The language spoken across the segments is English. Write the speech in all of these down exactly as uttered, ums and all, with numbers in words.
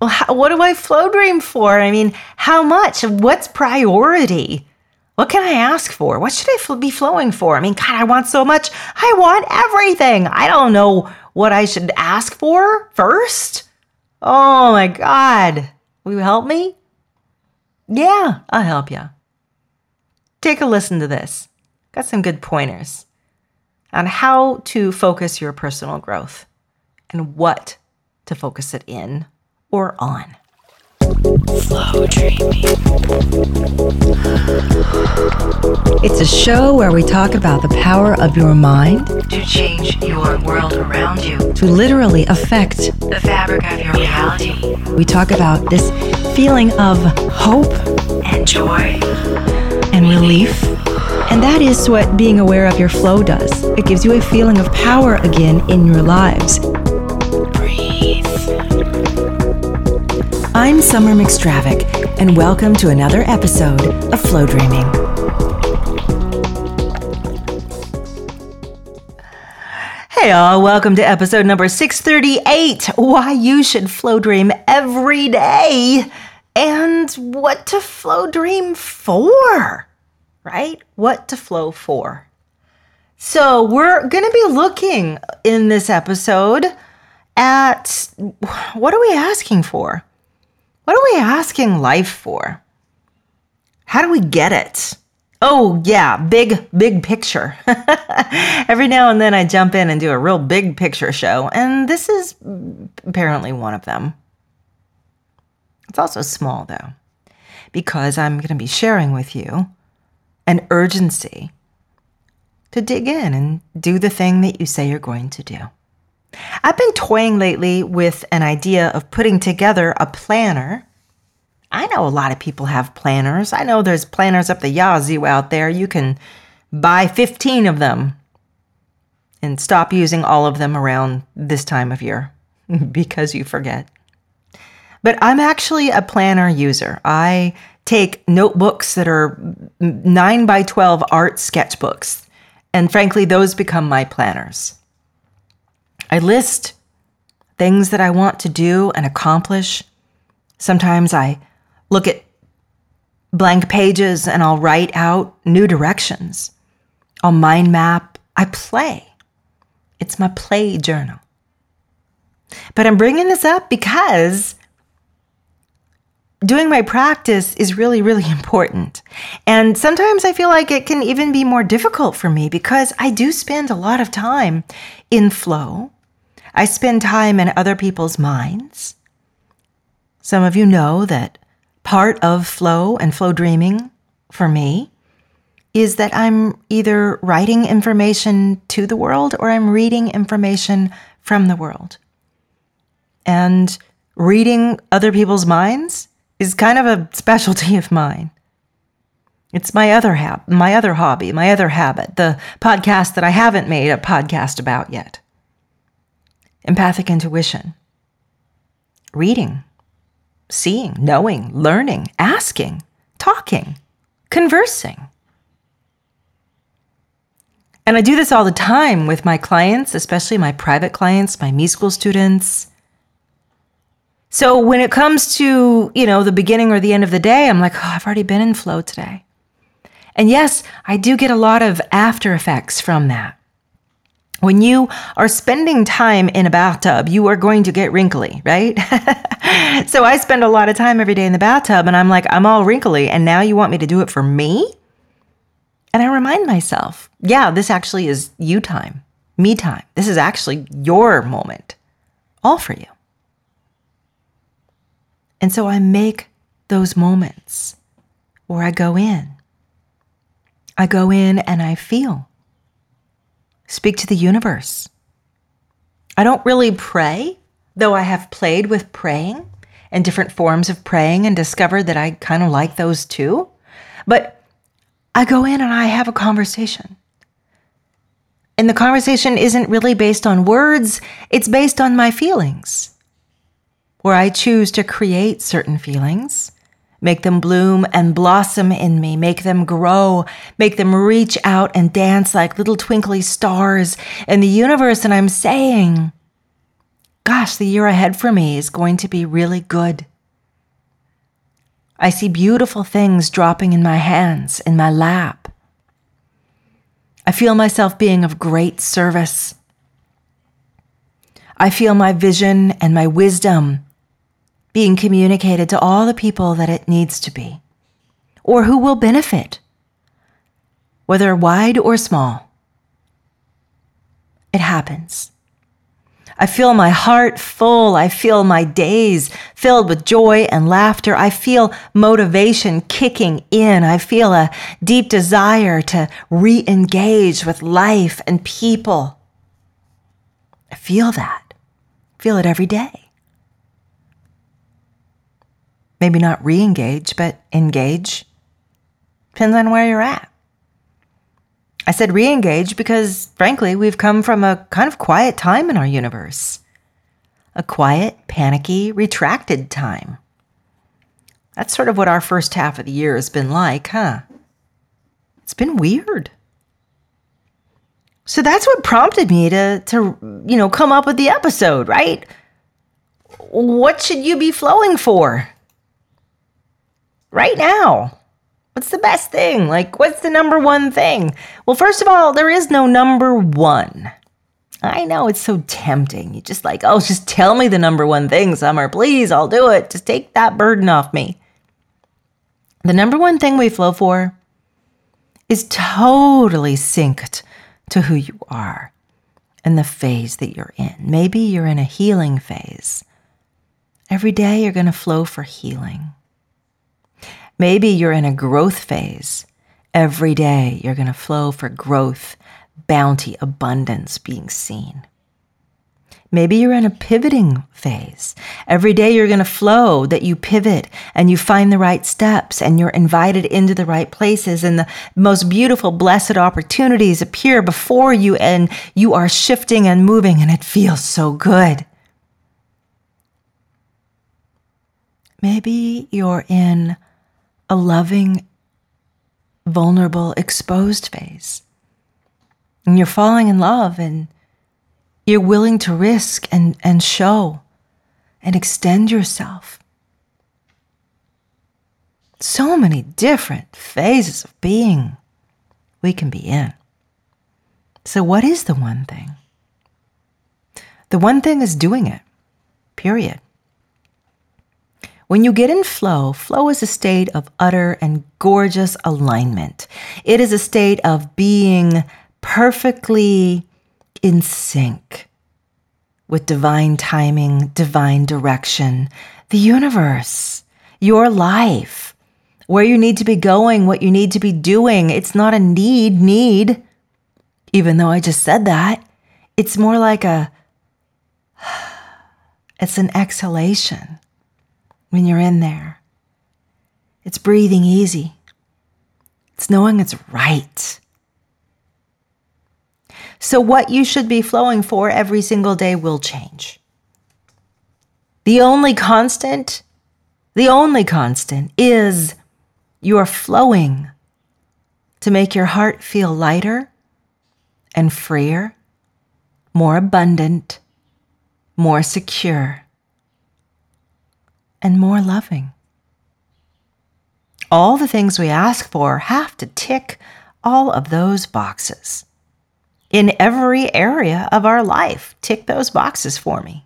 Well, how, what do I flow dream for? I mean, how much? What's priority? What can I ask for? What should I fl- be flowing for? I mean, God, I want so much. I want everything. I don't know what I should ask for first. Oh my God. Will you help me? Yeah, I'll help you. Take a listen to this. Got some good pointers on how to focus your personal growth and what to focus it in or on. Flow Dreaming. It's a show where we talk about the power of your mind To change your world around you. to literally affect. The fabric of your reality. We talk about this feeling of hope And joy. and relief. And that is what being aware of your flow does. It gives you a feeling of power again in your lives. Breathe. I'm Summer McStravick, and welcome to another episode of Flow Dreaming. Hey all, welcome to episode number six thirty-eight, Why You Should Flow Dream Every Day, and what to flow dream for, right? What to flow for. So we're going to be looking in this episode at what are we asking for? What are we asking life for? How do we get it? Oh, yeah, big, big picture. Every now and then I jump in and do a real big picture show, and this is apparently one of them. It's also small, though, because I'm going to be sharing with you an urgency to dig in and do the thing that you say you're going to do. I've been toying lately with an idea of putting together a planner. I know a lot of people have planners. I know there's planners up the yazoo out there. You can buy fifteen of them and stop using all of them around this time of year because you forget. But I'm actually a planner user. I take notebooks that are nine by twelve art sketchbooks, and frankly, those become my planners. I list things that I want to do and accomplish. Sometimes I look at blank pages and I'll write out new directions. I'll mind map. I play. It's my play journal. But I'm bringing this up because doing my practice is really, really important. And sometimes I feel like it can even be more difficult for me because I do spend a lot of time in flow. I spend time in other people's minds. Some of you know that part of flow and flow dreaming for me is that I'm either writing information to the world or I'm reading information from the world. And reading other people's minds is kind of a specialty of mine. It's my other hab- my other hobby, my other habit, the podcast that I haven't made a podcast about yet. Empathic intuition. Reading, seeing, knowing, learning, asking, talking, conversing. And I do this all the time with my clients, especially my private clients, my me school students. So when it comes to, you know, the beginning or the end of the day, I'm like, oh, I've already been in flow today. And yes, I do get a lot of after effects from that. When you are spending time in a bathtub, you are going to get wrinkly, right? So I spend a lot of time every day in the bathtub and I'm like, I'm all wrinkly and now you want me to do it for me? And I remind myself, yeah, this actually is you time, me time. This is actually your moment, all for you. And so I make those moments where I go in. I go in and I feel. Speak to the universe. I don't really pray, though I have played with praying and different forms of praying and discovered that I kind of like those too. But I go in and I have a conversation. And the conversation isn't really based on words, it's based on my feelings, where I choose to create certain feelings, make them bloom and blossom in me, make them grow, make them reach out and dance like little twinkly stars in the universe. And I'm saying, gosh, the year ahead for me is going to be really good. I see beautiful things dropping in my hands, in my lap. I feel myself being of great service. I feel my vision and my wisdom being communicated to all the people that it needs to be, or who will benefit, whether wide or small. It happens. I feel my heart full. I feel my days filled with joy and laughter. I feel motivation kicking in. I feel a deep desire to re-engage with life and people. I feel that. I feel it every day. Maybe not re-engage, but engage. Depends on where you're at. I said re-engage because, frankly, we've come from a kind of quiet time in our universe. A quiet, panicky, retracted time. That's sort of what our first half of the year has been like, huh? It's been weird. So that's what prompted me to, to, you know, come up with the episode, right? What should you be flowing for? Right now. What's the best thing? Like, what's the number one thing? Well, first of all, there is no number one. I know it's so tempting. You just like, oh, just tell me the number one thing, Summer. Please, I'll do it. Just take that burden off me. The number one thing we flow for is totally synced to who you are and the phase that you're in. Maybe you're in a healing phase. Every day you're going to flow for healing. Maybe you're in a growth phase. Every day you're going to flow for growth, bounty, abundance being seen. Maybe you're in a pivoting phase. Every day you're going to flow that you pivot and you find the right steps and you're invited into the right places and the most beautiful, blessed opportunities appear before you and you are shifting and moving and it feels so good. Maybe you're in a loving, vulnerable, exposed phase. And you're falling in love and you're willing to risk and, and show and extend yourself. So many different phases of being we can be in. So what is the one thing? The one thing is doing it, period. When you get in flow, flow is a state of utter and gorgeous alignment. It is a state of being perfectly in sync with divine timing, divine direction, the universe, your life, where you need to be going, what you need to be doing. It's not a need, need, even though I just said that. It's more like a, it's an exhalation. When you're in there, it's breathing easy. It's knowing it's right. So what you should be flowing for every single day will change. The only constant, the only constant is you're flowing to make your heart feel lighter and freer, more abundant, more secure, and more loving. All the things we ask for have to tick all of those boxes. In every area of our life, tick those boxes for me.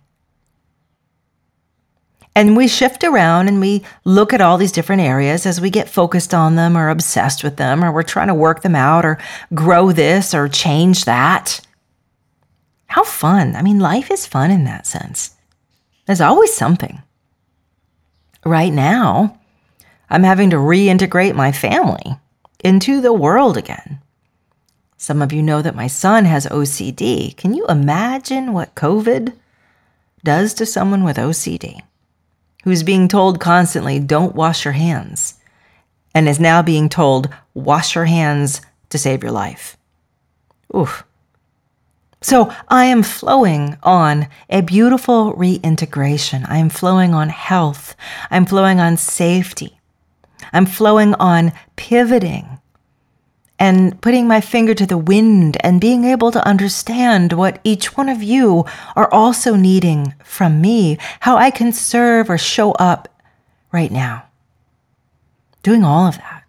And we shift around and we look at all these different areas as we get focused on them or obsessed with them, or we're trying to work them out or grow this or change that. How fun. I mean, life is fun in that sense. There's always something. Right now, I'm having to reintegrate my family into the world again. Some of you know that my son has O C D. Can you imagine what COVID does to someone with O C D, who's being told constantly, don't wash your hands, and is now being told, wash your hands to save your life? Oof. So I am flowing on a beautiful reintegration. I am flowing on health. I'm flowing on safety. I'm flowing on pivoting and putting my finger to the wind and being able to understand what each one of you are also needing from me, how I can serve or show up right now. Doing all of that.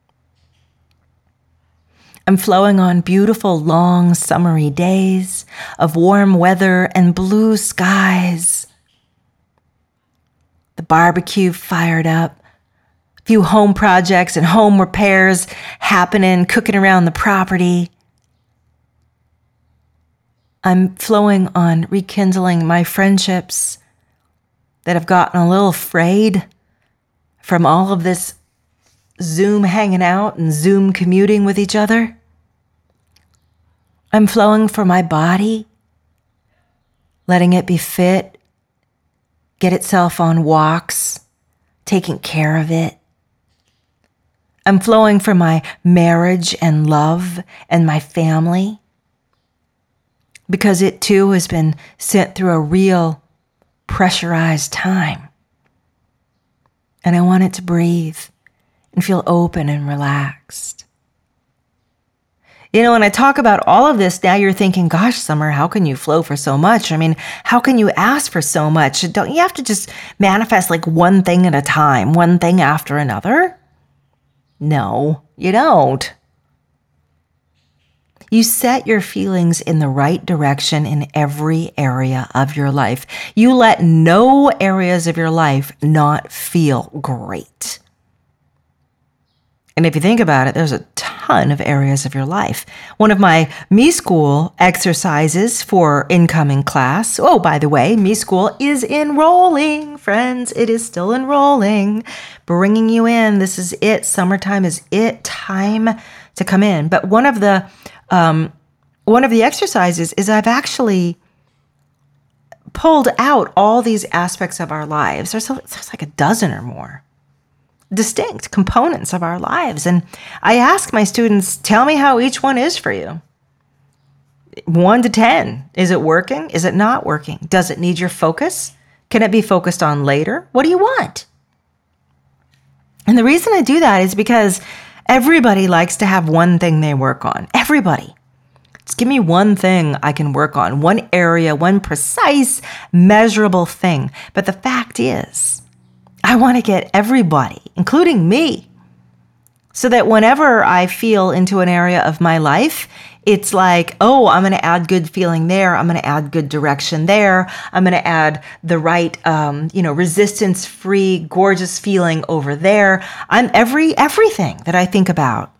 I'm flowing on beautiful, long, summery days of warm weather and blue skies. The barbecue fired up. Few home projects and home repairs happening, cooking around the property. I'm flowing on rekindling my friendships that have gotten a little frayed from all of this Zoom hanging out and Zoom commuting with each other. I'm flowing for my body, letting it be fit, get itself on walks, taking care of it. I'm flowing for my marriage and love and my family because it too has been sent through a real pressurized time. And I want it to breathe and feel open and relaxed. You know, when I talk about all of this, now you're thinking, gosh, Summer, how can you flow for so much? I mean, how can you ask for so much? Don't you have to just manifest like one thing at a time, one thing after another? No, you don't. You set your feelings in the right direction in every area of your life. You let no areas of your life not feel great. And if you think about it, there's a ton of areas of your life. One of my Me School exercises for incoming class, oh, by the way, Me School is enrolling, friends. It is still enrolling, bringing you in. This is it. Summertime is it. Time to come in. But one of the um, one of the exercises is I've actually pulled out all these aspects of our lives. There's, there's like a dozen or more distinct components of our lives. And I ask my students, tell me how each one is for you. One to ten. Is it working? Is it not working? Does it need your focus? Can it be focused on later? What do you want? And the reason I do that is because everybody likes to have one thing they work on. Everybody. Just give me one thing I can work on, one area, one precise, measurable thing. But the fact is, I want to get everybody, including me, so that whenever I feel into an area of my life, it's like, oh, I'm going to add good feeling there. I'm going to add good direction there. I'm going to add the right, um, you know, resistance-free, gorgeous feeling over there. I'm every everything that I think about.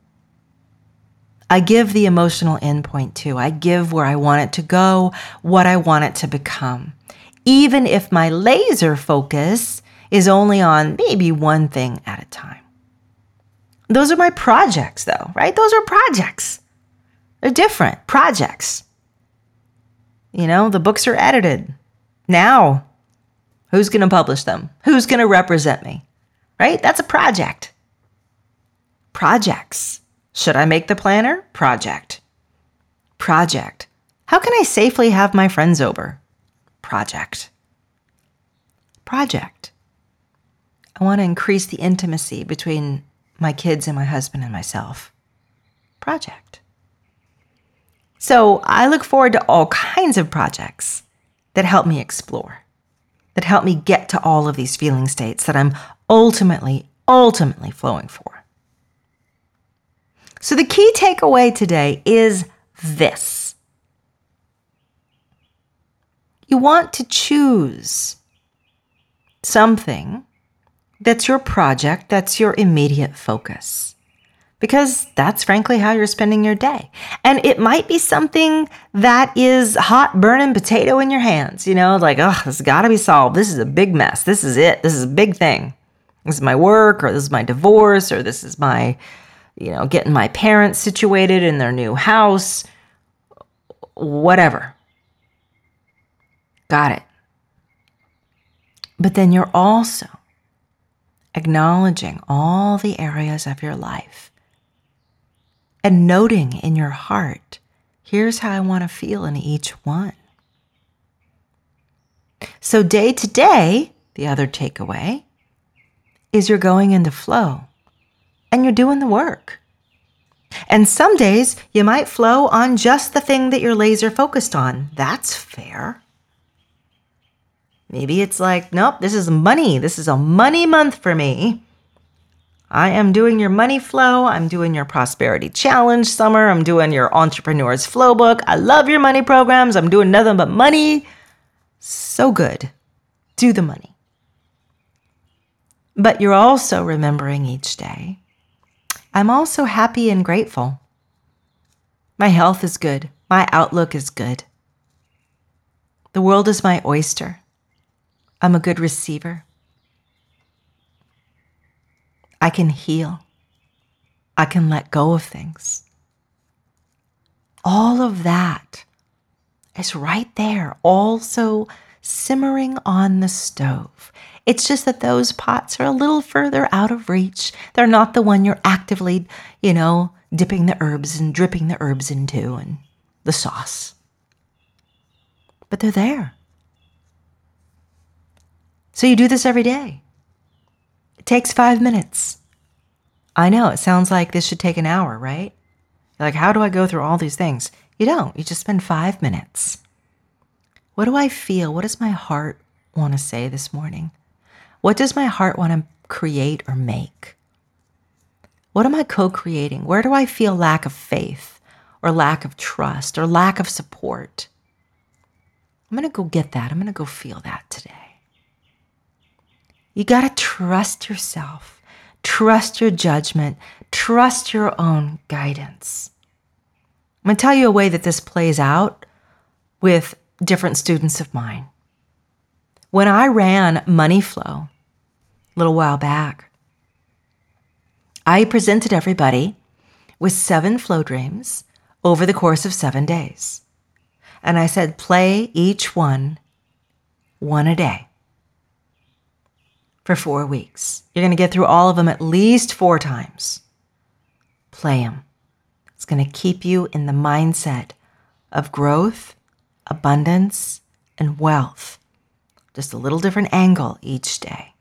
I give the emotional endpoint to. I give where I want it to go, what I want it to become. Even if my laser focus is only on maybe one thing at a time. Those are my projects, though, right? Those are projects. They're different projects. You know, the books are edited. Now, who's going to publish them? Who's going to represent me? Right? That's a project. Projects. Should I make the planner? Project. Project. How can I safely have my friends over? Project. Project. I want to increase the intimacy between my kids and my husband and myself. Project. So I look forward to all kinds of projects that help me explore, that help me get to all of these feeling states that I'm ultimately, ultimately flowing for. So the key takeaway today is this. You want to choose something that's your project, that's your immediate focus. Because that's frankly how you're spending your day. And it might be something that is hot, burning potato in your hands. You know, like, oh, this has got to be solved. This is a big mess. This is it. This is a big thing. This is my work, or this is my divorce, or this is my, you know, getting my parents situated in their new house. Whatever. Got it. But then you're also acknowledging all the areas of your life and noting in your heart, here's how I want to feel in each one. So day to day, the other takeaway is you're going into flow and you're doing the work. And some days you might flow on just the thing that you're laser focused on. That's fair. Maybe it's like, nope, this is money. This is a money month for me. I am doing your money flow. I'm doing your prosperity challenge summer. I'm doing your entrepreneur's flow book. I love your money programs. I'm doing nothing but money. So good. Do the money. But you're also remembering each day, I'm also happy and grateful. My health is good. My outlook is good. The world is my oyster. I'm a good receiver. I can heal. I can let go of things. All of that is right there, also simmering on the stove. It's just that those pots are a little further out of reach. They're not the one you're actively, you know, dipping the herbs and dripping the herbs into and the sauce. But they're there. So you do this every day. It takes five minutes. I know, it sounds like this should take an hour, right? You're like, how do I go through all these things? You don't. You just spend five minutes. What do I feel? What does my heart want to say this morning? What does my heart want to create or make? What am I co-creating? Where do I feel lack of faith or lack of trust or lack of support? I'm going to go get that. I'm going to go feel that today. You got to trust yourself, trust your judgment, trust your own guidance. I'm going to tell you a way that this plays out with different students of mine. When I ran Money Flow a little while back, I presented everybody with seven flow dreams over the course of seven days. And I said, play each one, one a day for four weeks. You're going to get through all of them at least four times. Play them. It's going to keep you in the mindset of growth, abundance, and wealth. Just a little different angle each day.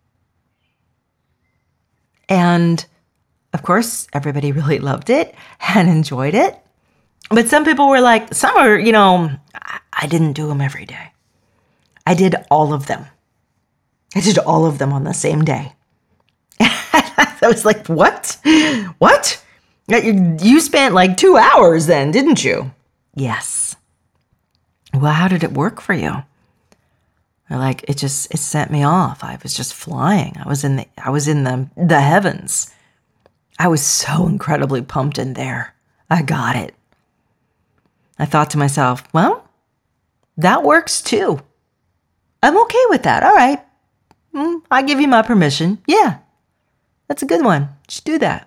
And of course, everybody really loved it and enjoyed it. But some people were like, some are, you know, I didn't do them every day. I did all of them. I did all of them on the same day. I was like, what? What? You spent like two hours then, didn't you? Yes. Well, how did it work for you? Like, it just, it sent me off. I was just flying. I was in the, I was in the, the heavens. I was so incredibly pumped in there. I got it. I thought to myself, well, that works too. I'm okay with that. All right. Mm, I give you my permission. Yeah, that's a good one. Just do that.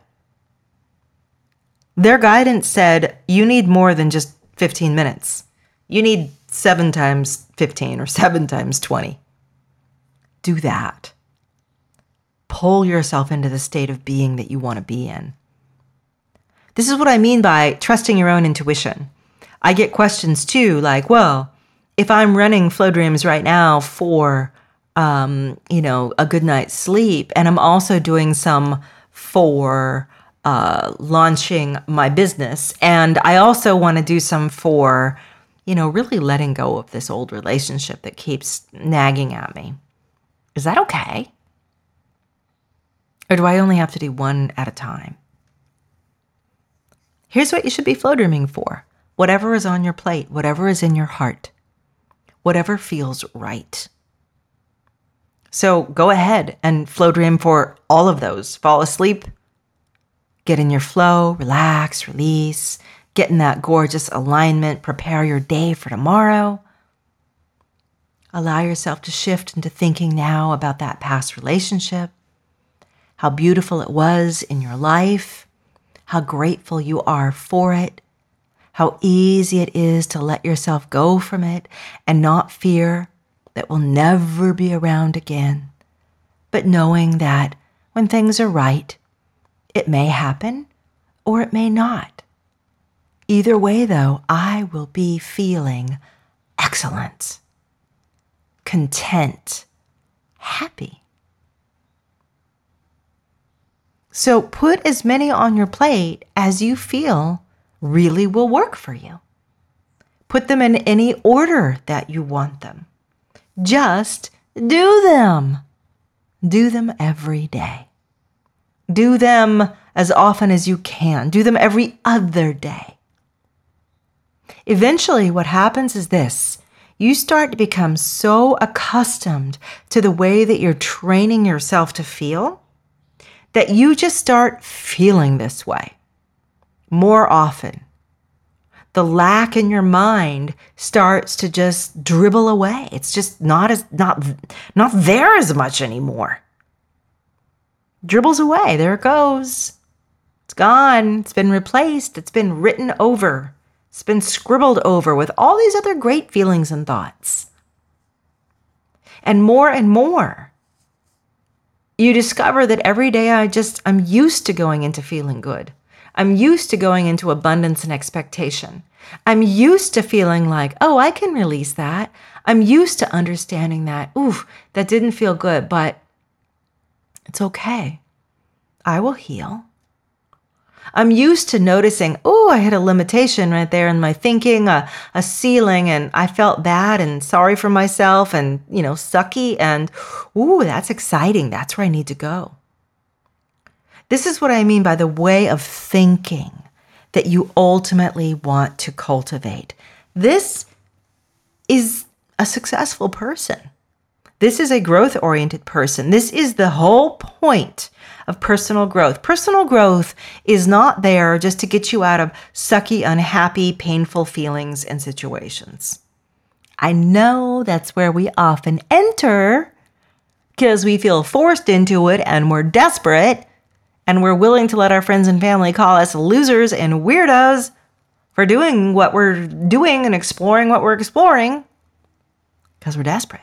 Their guidance said, you need more than just fifteen minutes. You need seven times fifteen or seven times twenty. Do that. Pull yourself into the state of being that you want to be in. This is what I mean by trusting your own intuition. I get questions too, like, well, if I'm running Flow Dreams right now for, um, you know, a good night's sleep, and I'm also doing some for uh, launching my business, and I also want to do some for, you know, really letting go of this old relationship that keeps nagging at me. Is that okay? Or do I only have to do one at a time? Here's what you should be flow dreaming for. Whatever is on your plate, whatever is in your heart, whatever feels right. So go ahead and flow dream for all of those. Fall asleep, get in your flow, relax, release, get in that gorgeous alignment, prepare your day for tomorrow. Allow yourself to shift into thinking now about that past relationship, how beautiful it was in your life, how grateful you are for it, how easy it is to let yourself go from it and not fear that we'll never be around again, but knowing that when things are right, it may happen or it may not. Either way, though, I will be feeling excellent, content, happy. So put as many on your plate as you feel really will work for you. Put them in any order that you want them. Just do them. Do them every day. Do them as often as you can. Do them every other day. Eventually, what happens is this. You start to become so accustomed to the way that you're training yourself to feel that you just start feeling this way more often. The lack in your mind starts to just dribble away. It's just not as not not there as much anymore. Dribbles away. There it goes. It's gone. It's been replaced. It's been written over. It's been scribbled over with all these other great feelings and thoughts. And more and more, you discover that every day I just, I'm used to going into feeling good. I'm used to going into abundance and expectation. I'm used to feeling like, oh, I can release that. I'm used to understanding that, ooh, that didn't feel good, but it's okay. I will heal. I'm used to noticing, oh, I had a limitation right there in my thinking, a, a ceiling, and I felt bad and sorry for myself and, you know, sucky, and, ooh, that's exciting. That's where I need to go. This is what I mean by the way of thinking that you ultimately want to cultivate. This is a successful person. This is a growth-oriented person. This is the whole point of personal growth. Personal growth is not there just to get you out of sucky, unhappy, painful feelings and situations. I know that's where we often enter because we feel forced into it and we're desperate and we're willing to let our friends and family call us losers and weirdos for doing what we're doing and exploring what we're exploring because we're desperate.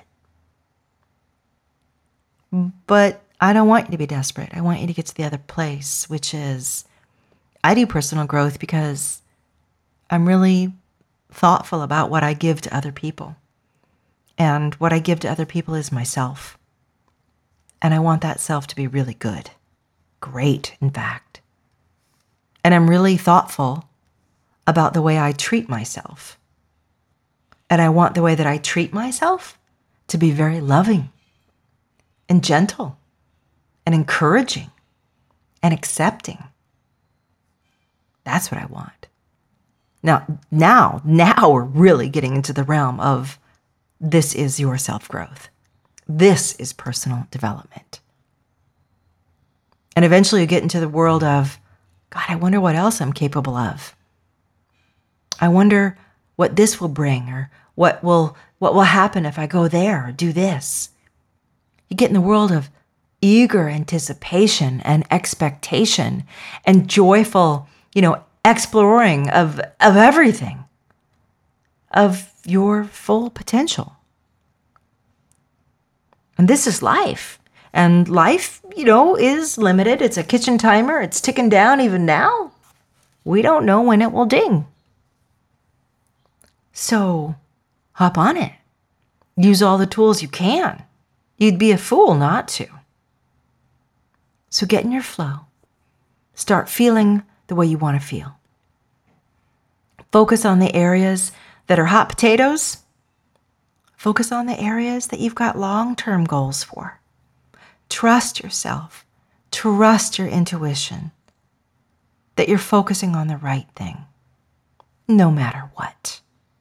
But I don't want you to be desperate. I want you to get to the other place, which is I do personal growth because I'm really thoughtful about what I give to other people. And what I give to other people is myself. And I want that self to be really good. Great, in fact. And I'm really thoughtful about the way I treat myself. And I want the way that I treat myself to be very loving and gentle and encouraging and accepting. That's what I want. Now, now, now we're really getting into the realm of this is your self-growth. This is personal development. And eventually you get into the world of, God, I wonder what else I'm capable of. I wonder what this will bring or what will what will happen if I go there or do this. You get in the world of eager anticipation and expectation and joyful, you know, exploring of, of everything, of your full potential. And this is life. And life, you know, is limited. It's a kitchen timer. It's ticking down even now. We don't know when it will ding. So hop on it. Use all the tools you can. You'd be a fool not to. So get in your flow. Start feeling the way you want to feel. Focus on the areas that are hot potatoes. Focus on the areas that you've got long-term goals for. Trust yourself. Trust your intuition that you're focusing on the right thing, no matter what.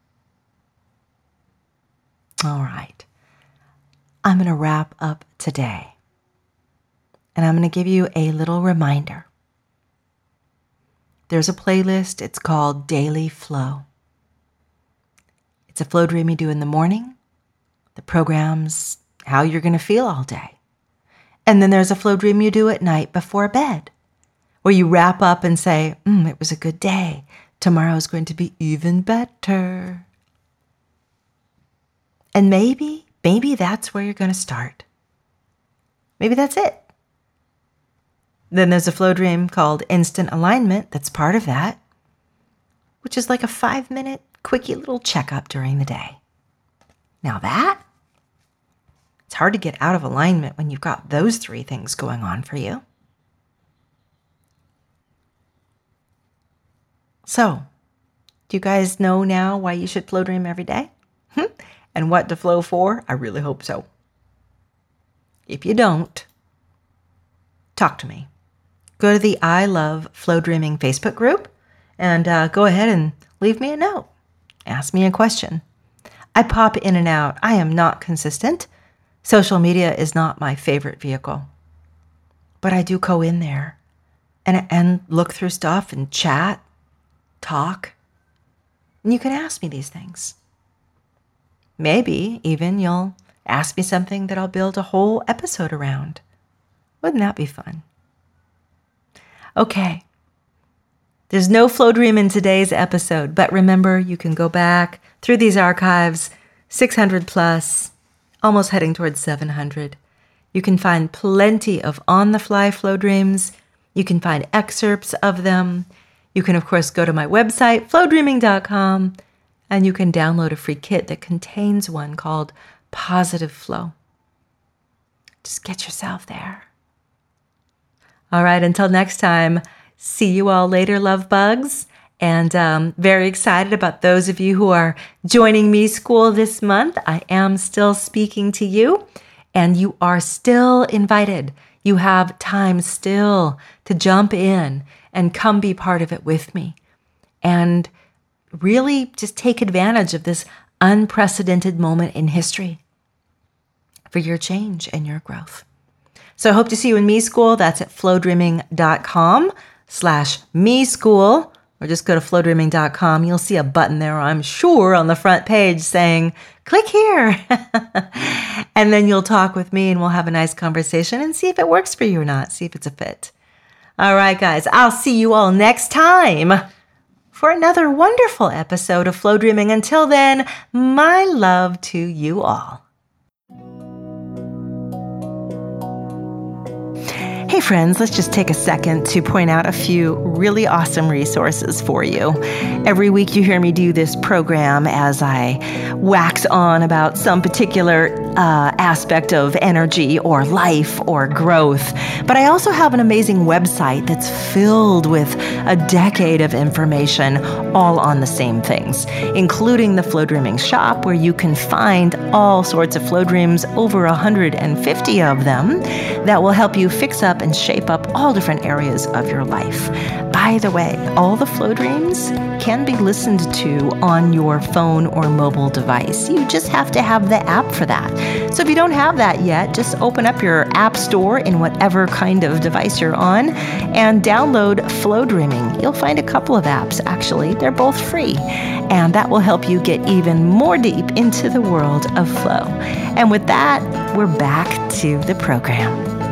All right. I'm going to wrap up today, and I'm going to give you a little reminder. There's a playlist. It's called Daily Flow. It's a flow dream you do in the morning. The program's how you're going to feel all day. And then there's a flow dream you do at night before bed, where you wrap up and say, mm, it was a good day. Tomorrow's going to be even better. And maybe, maybe that's where you're going to start. Maybe that's it. Then there's a flow dream called Instant Alignment that's part of that, which is like a five-minute quickie little checkup during the day. Now that, it's hard to get out of alignment when you've got those three things going on for you. So, do you guys know now why you should flow dream every day? And what to flow for? I really hope so. If you don't, talk to me. Go to the I Love Flow Dreaming Facebook group and uh, go ahead and leave me a note. Ask me a question. I pop in and out. I am not consistent. Social media is not my favorite vehicle. But I do go in there and, and look through stuff and chat, talk. And you can ask me these things. Maybe even you'll ask me something that I'll build a whole episode around. Wouldn't that be fun? Okay. There's no flow dream in today's episode, but remember, you can go back through these archives, six hundred plus, almost heading towards seven hundred. You can find plenty of on-the-fly flow dreams. You can find excerpts of them. You can, of course, go to my website, flow dreaming dot com, and you can download a free kit that contains one called Positive Flow. Just get yourself there. All right, until next time, see you all later, love bugs. And um, very excited about those of you who are joining Me School this month. I am still speaking to you, and you are still invited. You have time still to jump in and come be part of it with me. And really just take advantage of this unprecedented moment in history for your change and your growth. So I hope to see you in Me School. That's at flow dreaming dot com slash me school. Or just go to flow dreaming dot com. You'll see a button there, I'm sure, on the front page saying, click here. And then you'll talk with me and we'll have a nice conversation and see if it works for you or not. See if it's a fit. All right, guys, I'll see you all next time for another wonderful episode of Flow Dreaming. Until then, my love to you all. Hey friends, let's just take a second to point out a few really awesome resources for you. Every week you hear me do this program as I wax on about some particular uh, aspect of energy or life or growth. But I also have an amazing website that's filled with a decade of information all on the same things, including the Flow Dreaming Shop, where you can find all sorts of flow dreams, over one hundred fifty of them, that will help you fix up and shape up all different areas of your life. By the way, all the flow dreams can be listened to on your phone or mobile device. You just have to have the app for that. So if you don't have that yet, just open up your app store in whatever kind of device you're on and download Flow Dreaming. You'll find a couple of apps, actually. They're both free. And that will help you get even more deep into the world of flow. And with that, we're back to the program.